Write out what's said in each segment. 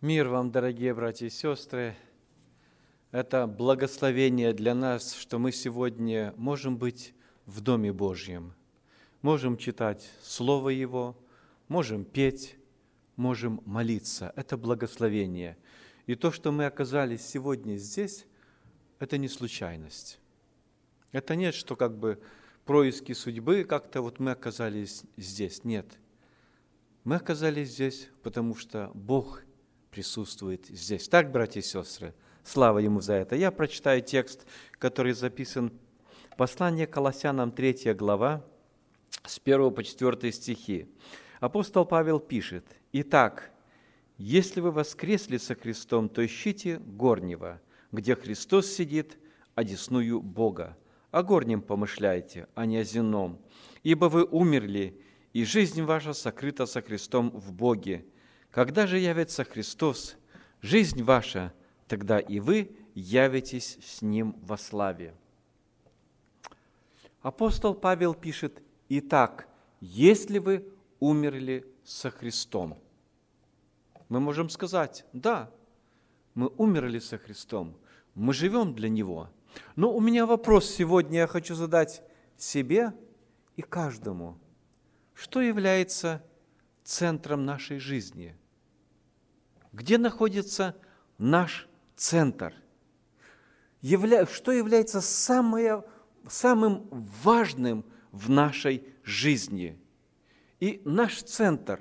Мир вам, дорогие братья и сестры! Это благословение для нас, что мы сегодня можем быть в Доме Божьем, можем читать Слово Его, можем петь, можем молиться. Это благословение. И то, что мы оказались сегодня здесь, это не случайность. Это нет, что как бы происки судьбы, как-то вот мы оказались здесь. Нет. Мы оказались здесь, потому что Бог присутствует здесь. Так, братья и сестры, слава Ему за это. Я прочитаю текст, который записан в послании к Колоссянам, 3 глава, с 1 по 4 стихи. Апостол Павел пишет: «Итак, если вы воскресли со Христом, то ищите горнего, где Христос сидит, одесную Бога. О горнем помышляйте, а не о земном. Ибо вы умерли, и жизнь ваша сокрыта со Христом в Боге. Когда же явится Христос, жизнь ваша, тогда и вы явитесь с Ним во славе». Апостол Павел пишет: «Итак, если вы умерли со Христом». Мы можем сказать: да, мы умерли со Христом, мы живем для Него. Но у меня вопрос сегодня я хочу задать себе и каждому. Что является центром нашей жизни? Где находится наш центр? Что является самым важным в нашей жизни? И наш центр,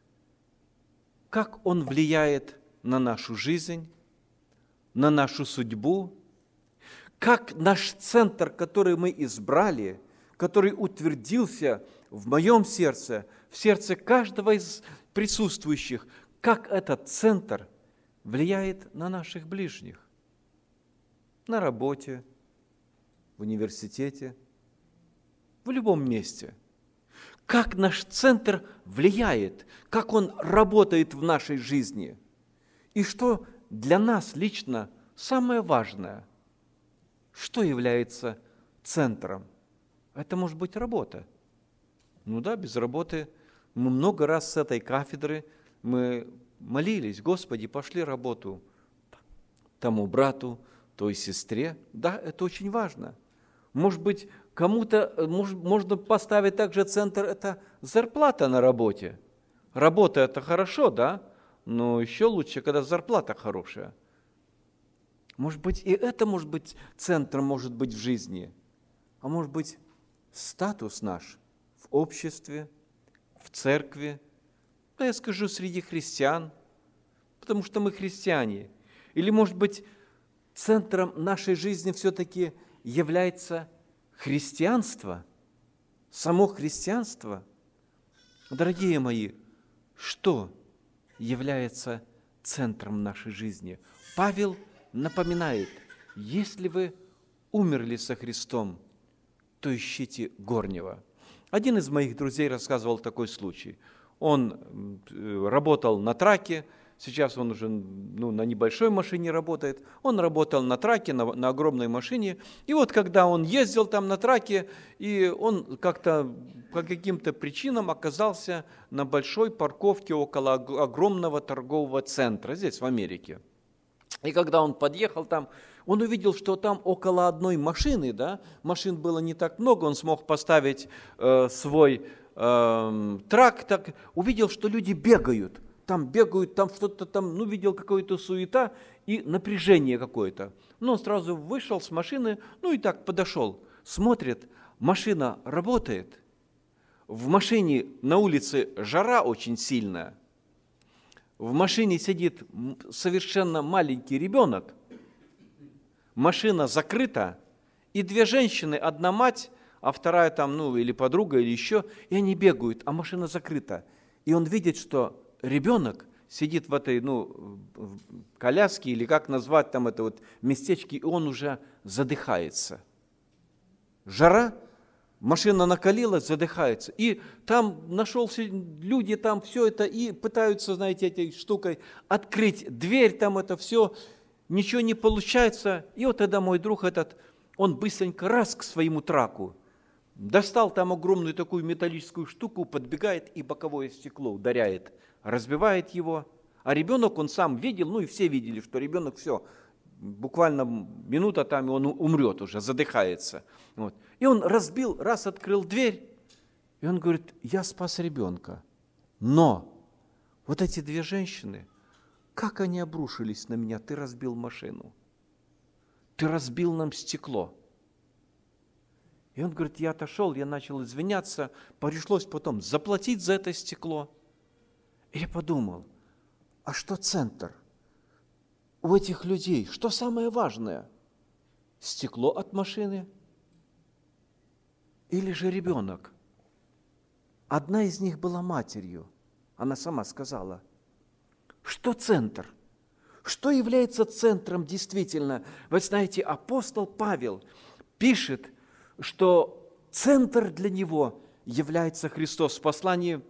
как он влияет на нашу жизнь, на нашу судьбу, как наш центр, который мы избрали, который утвердился в моем сердце, в сердце каждого из присутствующих, как этот центр влияет на наших ближних, на работе, в университете, в любом месте. Как наш центр влияет, как он работает в нашей жизни. И что для нас лично самое важное, что является центром? Это может быть работа. Ну да, без работы мы много раз с этой кафедры мы молились: Господи, пошли работу тому брату, той сестре. Да, это очень важно. Может быть, кому-то можно поставить также центр, это зарплата на работе. Работа – это хорошо, да, но еще лучше, когда зарплата хорошая. Может быть, и это может быть центром, может быть, в жизни. А может быть, статус наш в обществе, в церкви, да, я скажу, среди христиан, потому что мы христиане. Или, может быть, центром нашей жизни все-таки является христианство, само христианство. Дорогие мои, что является центром нашей жизни? Павел напоминает: если вы умерли со Христом, то ищите горнего. Один из моих друзей рассказывал такой случай. Он работал на траке, сейчас он уже на небольшой машине работает. Он работал на траке, на огромной машине. И вот когда он ездил там на траке, и он как-то по каким-то причинам оказался на большой парковке около огромного торгового центра, здесь, в Америке. И когда он подъехал там, он увидел, что там около одной машины, да, машин было не так много, он смог поставить свой трак, так, увидел, что люди бегают, там что-то там, видел какую-то суета и напряжение какое-то. Он сразу вышел с машины, и так подошел, смотрит, машина работает, в машине на улице жара очень сильная, в машине сидит совершенно маленький ребенок, машина закрыта, и две женщины, одна мать, а вторая там, или подруга, или еще, и они бегают, а машина закрыта. И он видит, что ребенок сидит в этой, в коляске, или как назвать там это вот местечке, и он уже задыхается. Жара, машина накалилась, задыхается. И там нашелся люди, там все это, и пытаются, знаете, этой штукой открыть дверь, там это все, ничего не получается. И вот тогда мой друг этот, он быстренько раз к своему траку, достал там огромную такую металлическую штуку, подбегает и боковое стекло ударяет, разбивает его, А ребенок, он сам видел, и все видели, что ребенок все, буквально минута там, и он умрет уже, задыхается. Вот. И он открыл дверь, и он говорит, я спас ребенка. Но вот эти две женщины, как они обрушились на меня, ты разбил машину, ты разбил нам стекло. И он говорит, я отошел, я начал извиняться, пришлось потом заплатить за это стекло. И я подумал, а что центр у этих людей? Что самое важное? Стекло от машины или же ребенок? Одна из них была матерью. Она сама сказала, что центр? Что является центром действительно? Вы знаете, апостол Павел пишет, что центр для него является Христос. В послании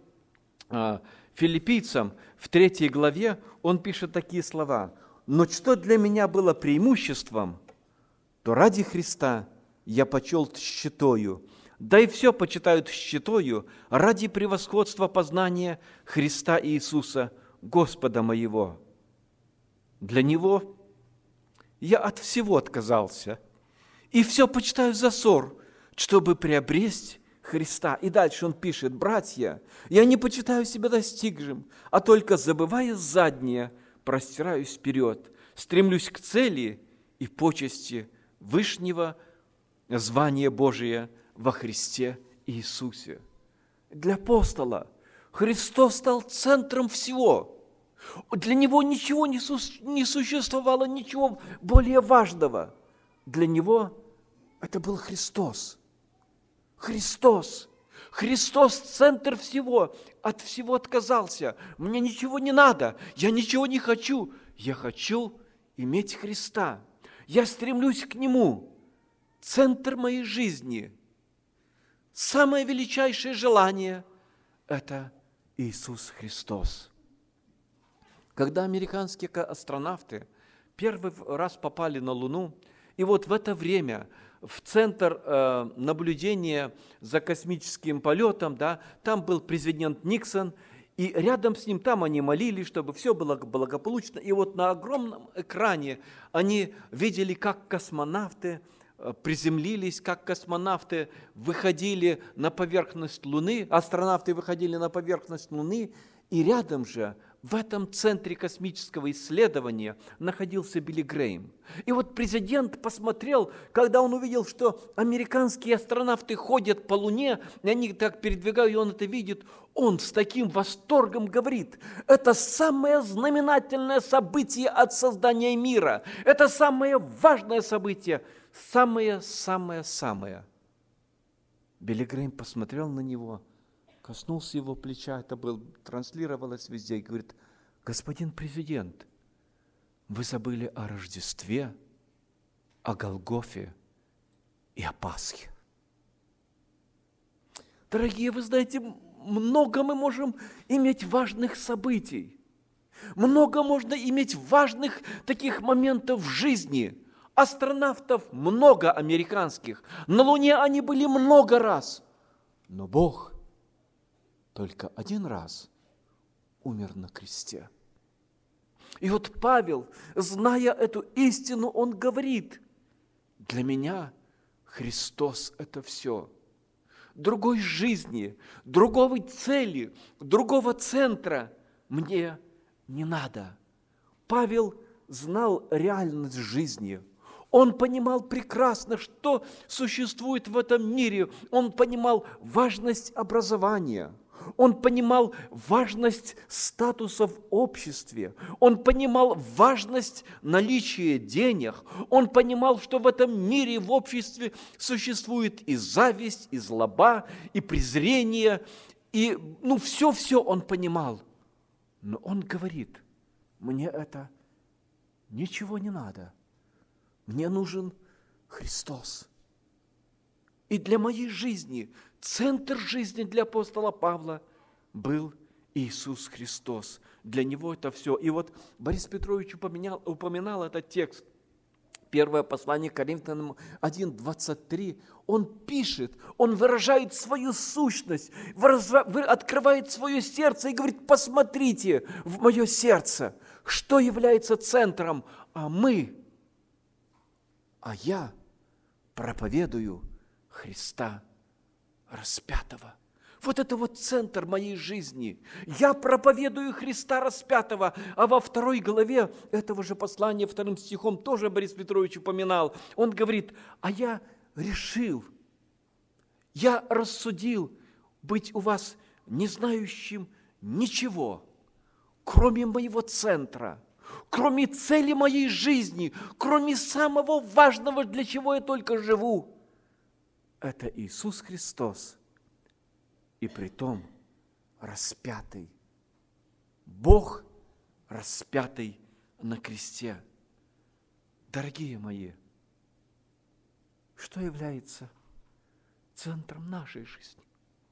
Филиппийцам в 3 главе он пишет такие слова. «Но что для меня было преимуществом, то ради Христа я почел тщетою, да и все почитают тщетою ради превосходства познания Христа Иисуса, Господа моего. Для Него я от всего отказался, и все почитаю за ссор, чтобы приобрести Христа». И дальше он пишет, «Братья, я не почитаю себя достигшим, а только, забывая заднее, простираюсь вперед, стремлюсь к цели и почести вышнего звания Божия во Христе Иисусе». Для апостола Христос стал центром всего. Для него ничего не существовало, ничего более важного. Для него это был Христос. Христос. Христос – центр всего. От всего отказался. Мне ничего не надо. Я ничего не хочу. Я хочу иметь Христа. Я стремлюсь к Нему. Центр моей жизни. Самое величайшее желание – это Иисус Христос. Когда американские астронавты первый раз попали на Луну, и вот в это время в центр наблюдения за космическим полетом, там был президент Никсон, и рядом с ним там они молились, чтобы все было благополучно. И вот на огромном экране они видели, как космонавты приземлились, как космонавты выходили на поверхность Луны, астронавты выходили на поверхность Луны, и рядом же в этом центре космического исследования находился Билли Грэйм. И вот президент посмотрел, когда он увидел, что американские астронавты ходят по Луне, и они так передвигают, и он это видит, он с таким восторгом говорит, это самое знаменательное событие от создания мира, это самое важное событие, самое-самое-самое. Билли Грэйм посмотрел на него, коснулся его плеча, это транслировалось везде, и говорит, господин президент, вы забыли о Рождестве, о Голгофе и о Пасхе. Дорогие, вы знаете, много мы можем иметь важных событий, много можно иметь важных таких моментов в жизни. Астронавтов много американских, на Луне они были много раз, но Бог только один раз умер на кресте. И вот Павел, зная эту истину, он говорит, для меня Христос – это все. Другой жизни, другой цели, другого центра мне не надо. Павел знал реальность жизни. Он понимал прекрасно, что существует в этом мире. Он понимал важность образования. Он понимал важность статуса в обществе. Он понимал важность наличия денег. Он понимал, что в этом мире, в обществе существует и зависть, и злоба, и презрение. И, все он понимал. Но он говорит, мне это ничего не надо. Мне нужен Христос. И для моей жизни, центр жизни для апостола Павла был Иисус Христос. Для него это все. И вот Борис Петрович упоминал этот текст. Первое послание Коринфянам 1:23, он пишет, он выражает свою сущность, открывает свое сердце и говорит: посмотрите в мое сердце, что является центром, а я проповедую Христа распятого. Вот это вот центр моей жизни. Я проповедую Христа распятого. А во 2 главе этого же послания, 2 стихом, тоже Борис Петрович упоминал, он говорит: а я решил, я рассудил быть у вас не знающим ничего, кроме моего центра, кроме цели моей жизни, кроме самого важного, для чего я только живу. Это Иисус Христос. И притом распятый. Бог распятый на кресте. Дорогие мои, что является центром нашей жизни?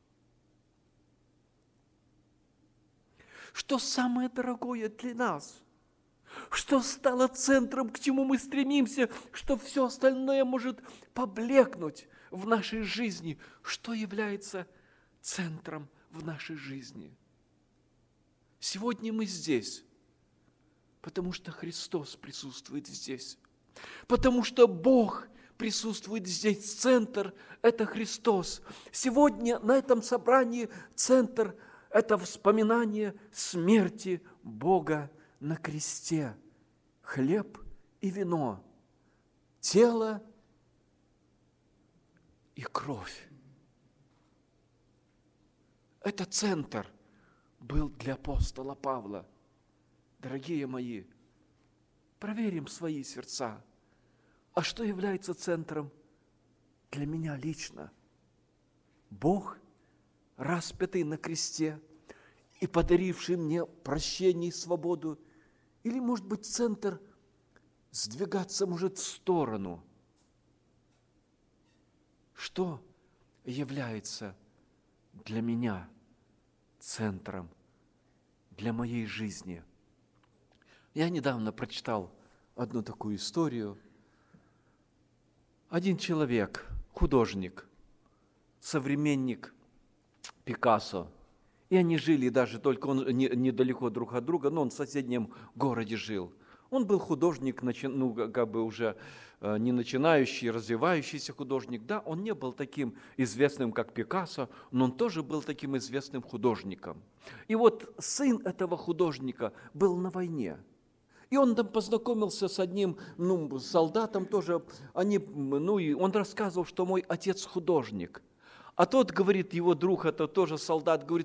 Что самое дорогое для нас? Что стало центром, к чему мы стремимся, что все остальное может поблекнуть в нашей жизни? Что является центром в нашей жизни? Сегодня мы здесь, потому что Христос присутствует здесь, потому что Бог присутствует здесь. Центр – это Христос. Сегодня на этом собрании центр – это вспоминание смерти Бога на кресте. Хлеб и вино, тело и кровь. Это центр был для апостола Павла. Дорогие мои, проверим свои сердца. А что является центром для меня лично? Бог, распятый на кресте и подаривший мне прощение и свободу? Или, может быть, центр сдвигаться может в сторону? Что является для меня центром, для моей жизни? Я недавно прочитал одну такую историю. Один человек, художник, современник Пикассо, и они жили даже, только он недалеко друг от друга, но он в соседнем городе жил. Он был художник, уже не начинающий, развивающийся художник. Да, он не был таким известным, как Пикассо, но он тоже был таким известным художником. И вот сын этого художника был на войне. И он там познакомился с одним солдатом тоже. И он рассказывал, что мой отец художник. А тот говорит, его друг, это тоже солдат, говорит: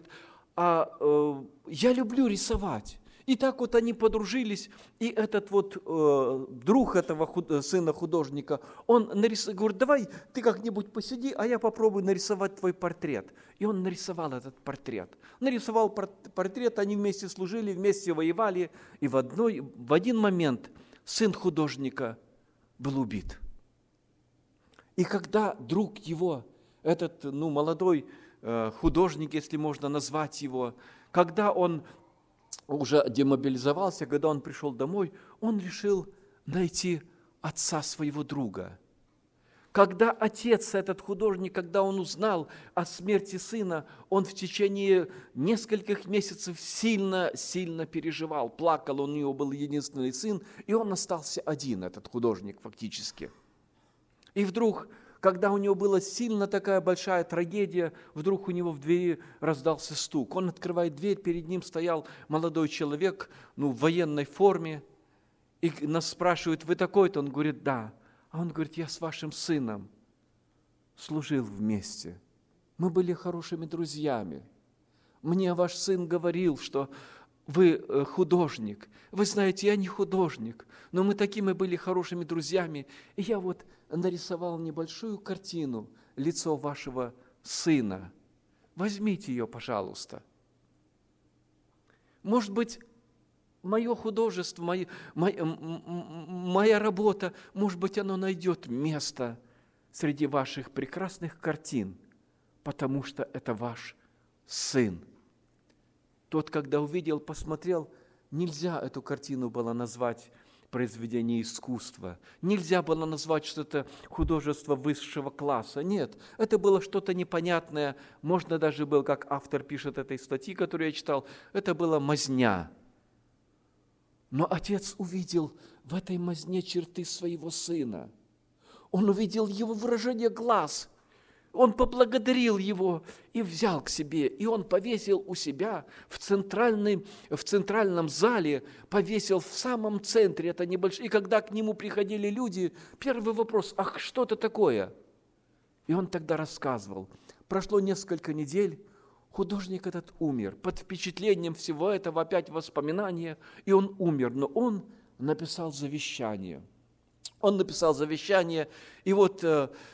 я люблю рисовать. И так вот они подружились, и этот вот друг этого сына художника, он говорит: давай ты как-нибудь посиди, а я попробую нарисовать твой портрет. И он нарисовал этот портрет. Нарисовал портрет, они вместе служили, вместе воевали, и в один момент сын художника был убит. И когда друг его, этот молодой художник, если можно назвать его, когда он уже демобилизовался, когда он пришел домой, он решил найти отца своего друга. Когда отец, этот художник, когда он узнал о смерти сына, он в течение нескольких месяцев сильно переживал, плакал, у него был единственный сын, и он остался один, этот художник фактически. И вдруг, когда у него была сильно такая большая трагедия, вдруг у него в двери раздался стук. Он открывает дверь, перед ним стоял молодой человек, в военной форме, и нас спрашивают: вы такой-то? Он говорит: да. А он говорит: я с вашим сыном служил вместе. Мы были хорошими друзьями. Мне ваш сын говорил, что вы художник. Вы знаете, я не художник, но мы такими были хорошими друзьями. И я вот нарисовал небольшую картину, лицо вашего сына. Возьмите ее, пожалуйста. Может быть, мое художество, моя работа, может быть, оно найдет место среди ваших прекрасных картин, потому что это ваш сын. Тот, когда увидел, посмотрел, нельзя эту картину было назвать произведение искусства. Нельзя было назвать, что это художество высшего класса. Нет, это было что-то непонятное. Можно даже было, как автор пишет этой статьи, которую я читал, это была мазня. Но отец увидел в этой мазне черты своего сына. Он увидел его выражение глаз. Он поблагодарил его и взял к себе. И он повесил у себя в центральном зале, повесил в самом центре, это небольшое. И когда к нему приходили люди, первый вопрос: ах, что это такое? И он тогда рассказывал. Прошло несколько недель, художник этот умер. Под впечатлением всего этого опять воспоминания, и он умер. Но он написал завещание. Он написал завещание, и вот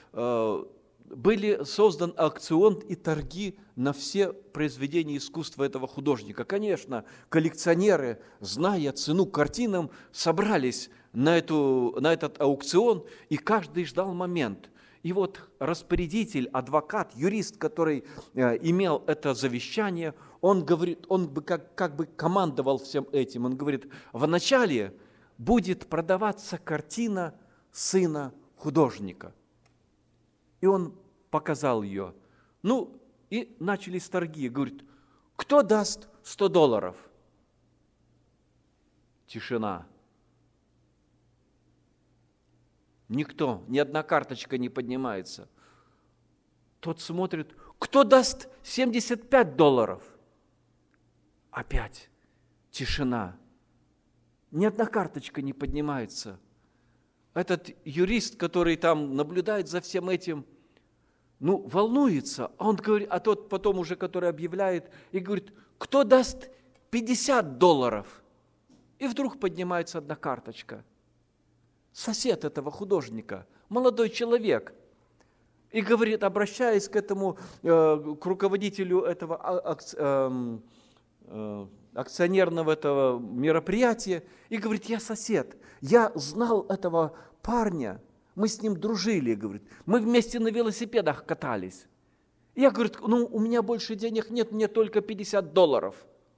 были создан аукцион и торги на все произведения искусства этого художника. Конечно, коллекционеры, зная цену картинам, собрались на этот аукцион, и каждый ждал момент. И вот распорядитель, адвокат, юрист, который имел это завещание, он говорит, он бы как бы командовал всем этим. Он говорит: вначале будет продаваться картина сына художника. И он показал ее. Ну, и начались торги. Говорит: кто даст $100? Тишина. Никто, ни одна карточка не поднимается. Тот смотрит: кто даст $75? Опять тишина. Ни одна карточка не поднимается. Этот юрист, который там наблюдает за всем этим, волнуется. А он говорит, а тот потом уже, который объявляет, и говорит: кто даст $50? И вдруг поднимается одна карточка. Сосед этого художника, молодой человек, и говорит, обращаясь к этому, к руководителю этого акционерного этого мероприятия, и говорит: я сосед, я знал этого парня, мы с ним дружили, говорит, мы вместе на велосипедах катались. Я, говорит, у меня больше денег нет, мне только $50.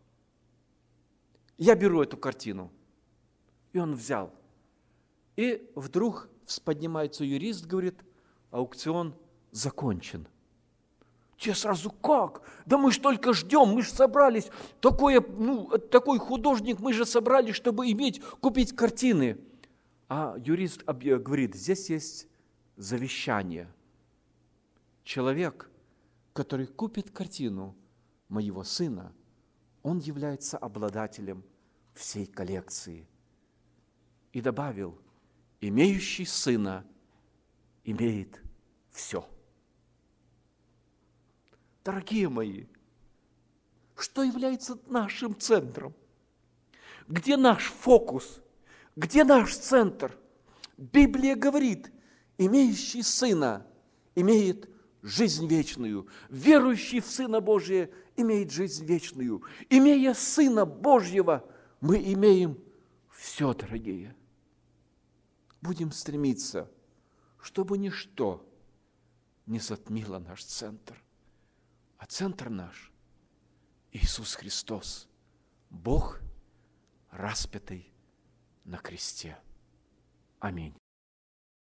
Я беру эту картину. И он взял. И вдруг поднимается юрист, говорит: аукцион закончен. Те сразу: как? Да мы ж только ждем, мы же собрались. Такой художник, мы же собрались, чтобы купить картины. А юрист говорит: здесь есть завещание. Человек, который купит картину моего сына, он является обладателем всей коллекции. И добавил: имеющий сына имеет все. Дорогие мои, что является нашим центром? Где наш фокус? Где наш центр? Библия говорит: имеющий сына имеет жизнь вечную. Верующий в Сына Божия имеет жизнь вечную. Имея Сына Божьего, мы имеем все, дорогие. Будем стремиться, чтобы ничто не затмило наш центр. А центр наш – Иисус Христос, Бог, распятый на кресте. Аминь.